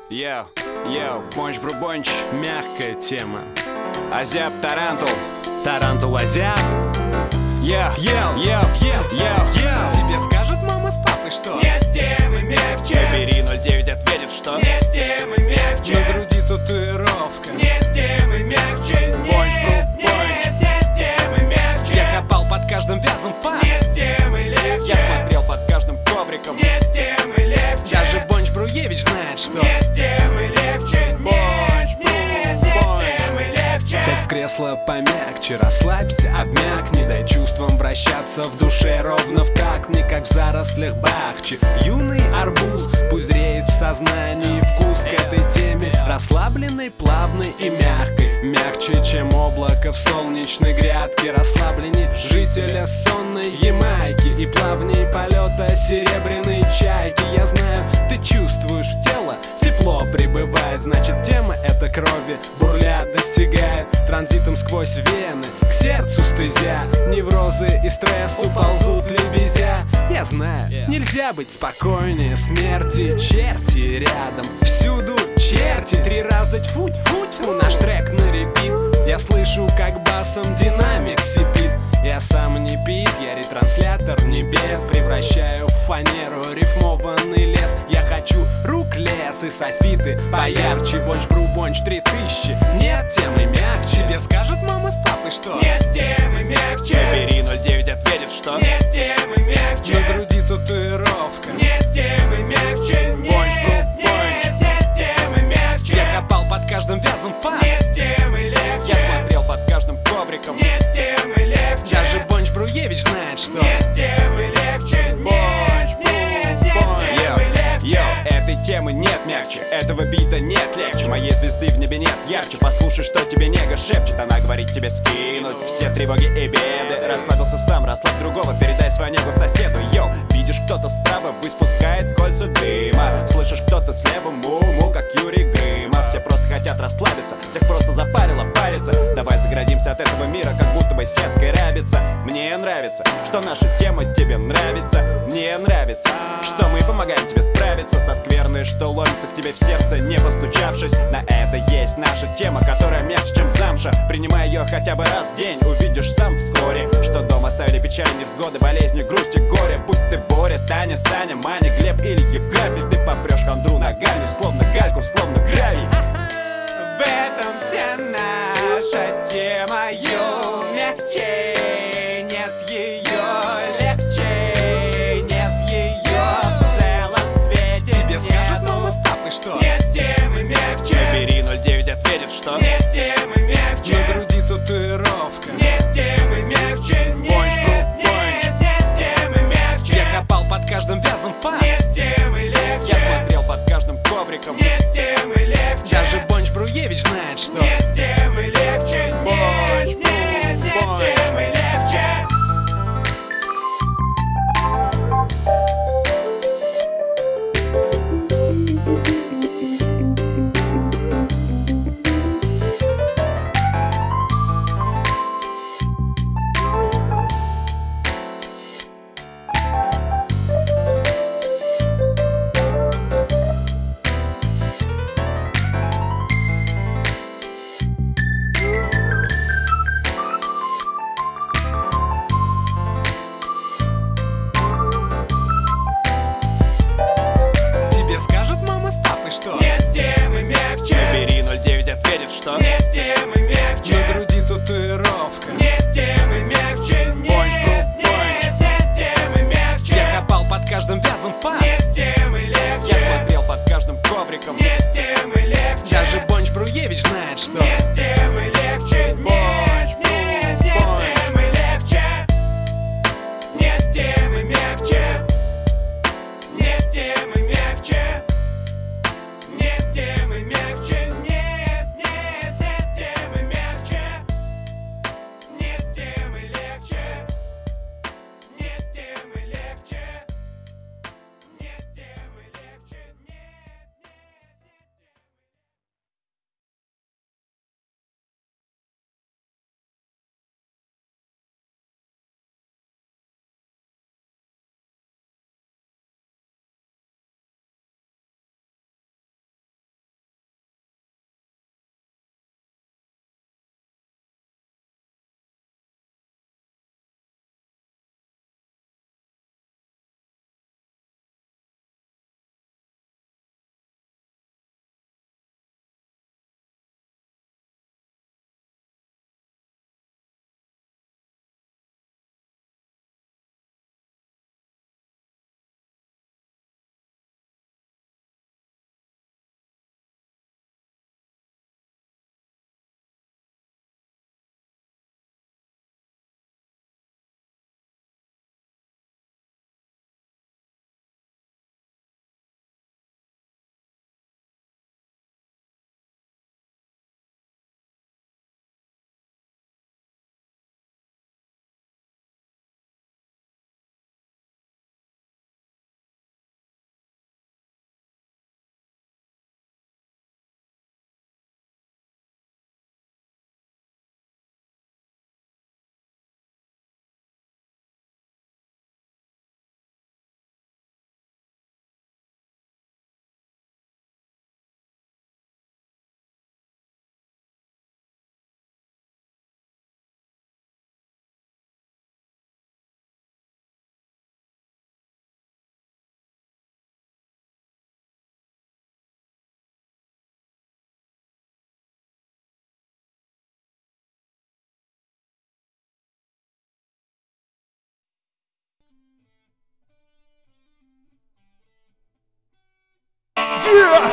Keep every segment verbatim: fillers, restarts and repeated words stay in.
Йоу, йоу, Бонч Брубонч, мягкая тема. Азиап Тарантул, Тарантул Азиап. Йоу, йоу, йоу, йоу, йоу, йоу. Тебе скажут мама с папой, что нет темы мягче. Набери ноль девять ответит, что нет темы мягче. На груди татуировка. Нет темы мягче. Бонч Нет, нет, нет темы мягче. Я копал под каждым вязом факт. Нет темы легче. Я смотрел под каждым ковриком. Нет темы легче. Даже Бонч Бруевич знает, что нет темы легче. Бонч, Нет, нет Бонч. темы легче. сядь в кресло помягче, расслабься, обмякни. Дай чувствам вращаться в душе ровно в такт. Не как в зарослях бахчи. Юный арбуз пузреет в сознании. Вкус к этой теме расслабленной, плавной и мягкой. Мягче, чем облако в солнечной грядке. Расслабленней жителя сонной Ямайки. И плавней полета серебряной чайки. Я знаю, ты чувствуешь в тело, тепло прибывает. Значит, тема это крови бурля достигает. Транзитом сквозь вены к сердцу стезя. Неврозы и стресс уползут лебезя. Я знаю, нельзя быть спокойнее смерти. Черти рядом, всюду черти. Три раза тьфу-тьфу-тьфу, наш трек на репит. Я слышу, как басом динамик сипит. Я сам не бит, я ретранслятор небес. Превращаю в фанеру рифмованный лес. Я хочу рук лес и софиты поярче. Бонч Брубонч три тысячи, нет темы мягче. Тебе скажут мама с папой, что нет темы мягче. Набери ноль девять ответит, что нет темы мягче. на груди татуировка. Нет темы мягче. Бонч Нет, нет, нет темы мягче. Я копал под каждым вязом факт. Нет темы легче. Я смотрел под каждым ковриком. Нет темы легче. Даже Бонч Бруевич знает, что нет темы легче. Бонч, Нет, нет, Бонч. нет Йоу, темы легче. йоу, этой темы нет мягче. Этого бита нет легче. Моей звезды в небе нет ярче. Послушай, что тебе нега шепчет. Она говорит тебе скинуть все тревоги и беды. Расслабился сам, расслабь другого. Передай свою негу соседу. Йоу, видишь, кто-то справа выспускает кольца дыма. Слышишь, кто-то слева му-му, как Юрий Грыма. Все просто хотят расслабиться, всех просто запарило париться. Давай заградимся от этого мира, как будто бы сеткой рабится. Мне нравится, что наша тема тебе нравится. Мне нравится, что мы помогаем тебе справиться с той скверной, что ломится к тебе в сердце, не постучавшись. На это есть наша тема, которая мягче, чем замша. Принимай ее хотя бы раз в день, увидишь сам вскоре, что дома оставили печали, невзгоды, болезни, грусть и горе. Будь ты Боря, Таня, Саня, Маня, Глеб или Евграфий, ты попрешь хандру ногами, словно гальку, словно гравий. В этом вся наша тема. Ю мягче. Нет ее легче. Нет ее в целом свете. тебе скажут нету. мама с папой, что Нет темы мягче. Набери ноль девять ответит, что Нет темы мягче. на груди татуировка. Нет темы мягче. Бонч, Нет, нет, нет темы мягче. Я копал под каждым вязом факт. Нет темы легче. я смотрел под каждым ковриком. Нет темы легче. Даже Бонч Бруевич знает, что нет темы легче. Бонч, Нет, нет, нет Бонч. темы легче. тебе скажут мама с папой, что Нет темы мягче. Набери ноль девять ответит, что Нет темы мягче. на груди татуировка. Нет темы мягче. Бонч, Нет, нет, нет темы мягче. Я копал под каждым вязом факт. Нет темы легче. я смотрел под каждым ковриком. Нет темы легче. Даже Бонч Бруевич знает, что Нет темы легче. Бонч, Нет, нет Бонч. темы легче. Нет темы мягче. Нет темы мягче. Нет темы мягче. Нет, нет, нет. Yeah!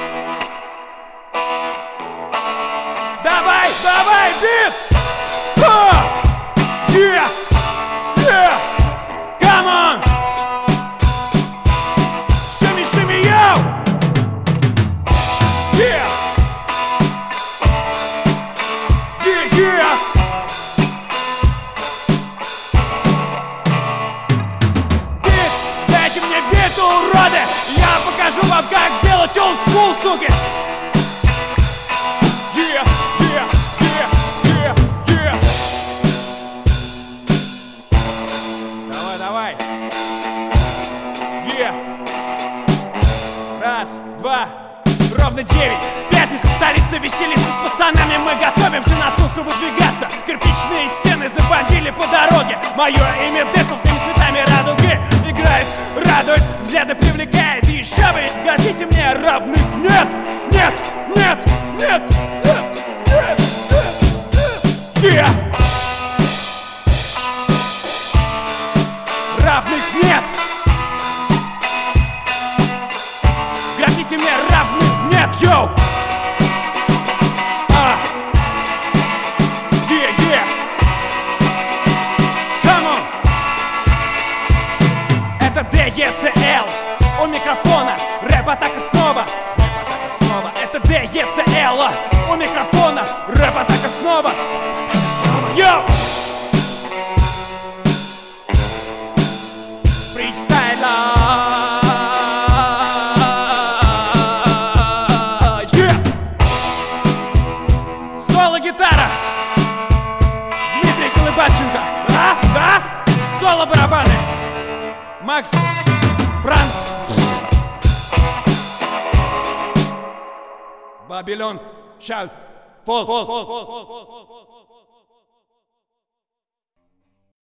Давай, давай, бит! Ah! Yeah! Yeah! Come on! Shimmy, shimmy, yo! Yeah! Yeah, yeah! Бит! Дайте мне бит, уроды! Я покажу вам, как делать олдскул, суки! Yeah! Yeah! Yeah! Yeah! Yeah! Давай, давай! Yeah! Раз, два, ровно девять. Пятница, столица, веселится с пацанами. Мы готовимся на тусу выдвигаться. Кирпичные стены забомбили по дороге. Мое имя Децл, всеми цветами радуги. Играет, радует, взгляды привлекает. И еще вы хотите мне равных? Нет, нет, нет, нет, нет, нет, нет, нет. Yeah! Равных нет! Хотите мне равных нет, йоу! А! Yeah, yeah! Come on! Это ди и си эл у микрофона. Рэп-атака снова! Рэп-атака снова! Это ди и си эл у микрофона. Рэп-атака снова! Рэп-атака снова! Йоу! Соло-гитара! Дмитрий Колыбашченко! Да? Да? Соло-барабаны! Макс Бранд! Бабилон! Шаль! Фол! Фол! Фол! Фол! Фол! Фол!